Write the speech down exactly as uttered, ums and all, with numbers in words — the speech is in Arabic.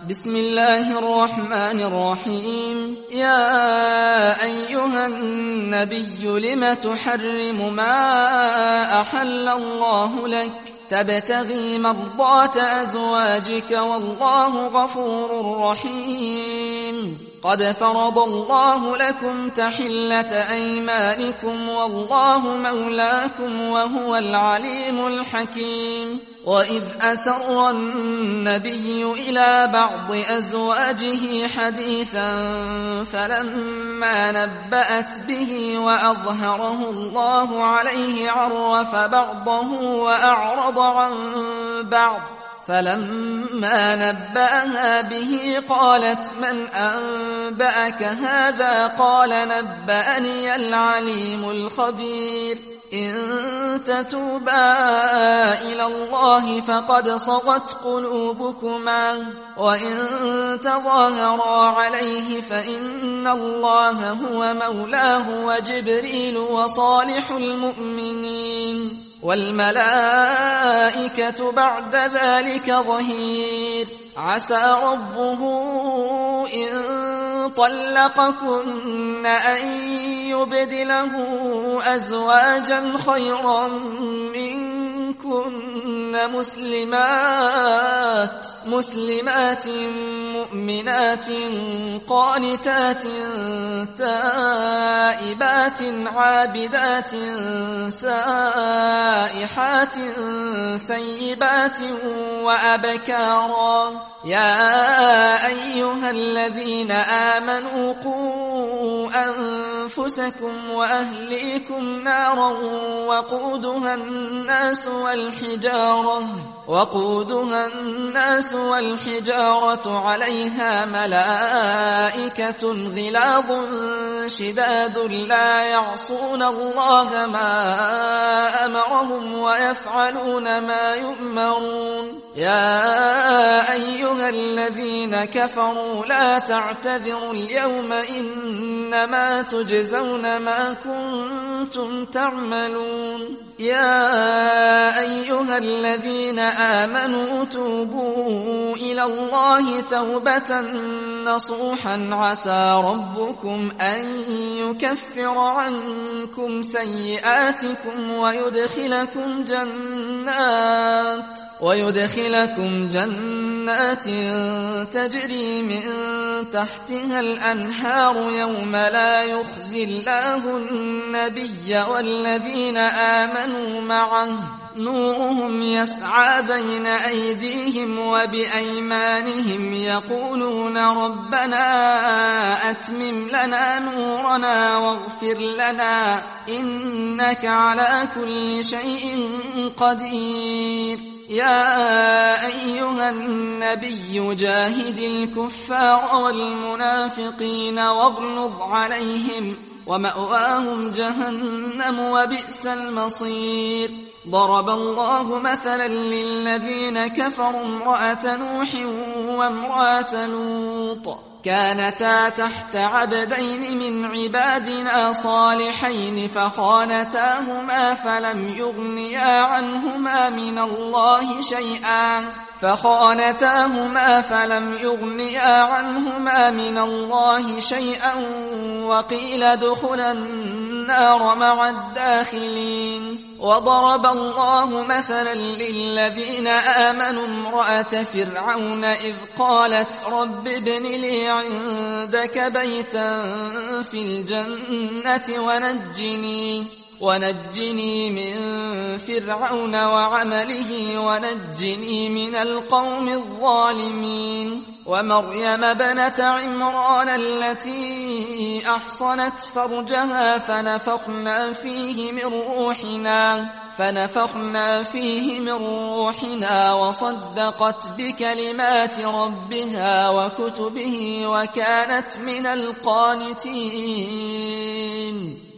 بسم الله الرحمن الرحيم. يا أيها النبي لم تحرم ما أحل الله لك تبتغي مرضات أزواجك والله غفور رحيم. قد فرض الله لكم تحلة أيمانكم والله مولاكم وهو العليم الحكيم. وإذ أسر النبي إلى بعض أزواجه حديثا فلما نبأت به وأظهره الله عليه عرف بعضه وأعرض عن بعض فلما نبأها به قالت من أنبأك هذا قال نبأني العليم الخبير. إن تتوبا إلى الله فقد صغت قلوبكما وإن تظاهرا عليه فإن الله هو مولاه وجبريل وصالح المؤمنين والملائكة بعد ذلك ظهير. عسى ربه إن طلقكن أن يبدله أزواجا خيرا منكن مسلمات مسلمات مؤمنات قانتات تائبات عابدات سائحات ثيبات وأبكارا. يا أيها الذين آمنوا قوا أنفسكم وأهليكم نارا وقودها الناس والحجارة وقودها الناس والحجارة عليها ملائكة غلاظ شداد لا يعصون الله ما أمرهم ويفعلون ما يؤمرون. يا أيها الذين كفروا لا تعتذروا اليوم إنما تجزون ما كنتم تعملون. يا أيها الذين آمنوا توبوا إلى الله توبة نصوحا عسى ربكم أن يكفر عنكم سيئاتكم ويدخلكم جنات ويدخلكم جنات تجري من تحتها الأنهار يوم لا يخزي الله النبي والذين آمنوا معه نورهم يسعى بين أيديهم وبأيمانهم يقولون ربنا أتمم لنا نورنا واغفر لنا إنك على كل شيء قدير. يا أيها النبي جاهد الكفار والمنافقين واغلظ عليهم ومأواهم جهنم وبئس المصير. ضرب الله مثلا للذين كفروا امرأة نوح وامرأة لوط كانتا تحت عبدين من عبادنا صالحين فخانتاهما فلم يغنيا عنهما من الله شيئا فخانتاهما فلم يغنيا عنهما من الله شيئا وقيل ادخلا النار مع الداخلين. وضرب الله مثلا للذين آمنوا امرأة فرعون إذ قالت رب ابن لي عندك بيتا في الجنة ونجني ونجني من فرعون وعمله ونجني من القوم الظالمين. ومريم ابنة عمران التي أحصنت فرجها فنفخنا فيه من روحنا فنفخنا فيه من روحنا وصدقت بكلمات ربها وكتبه وكانت من القانتين.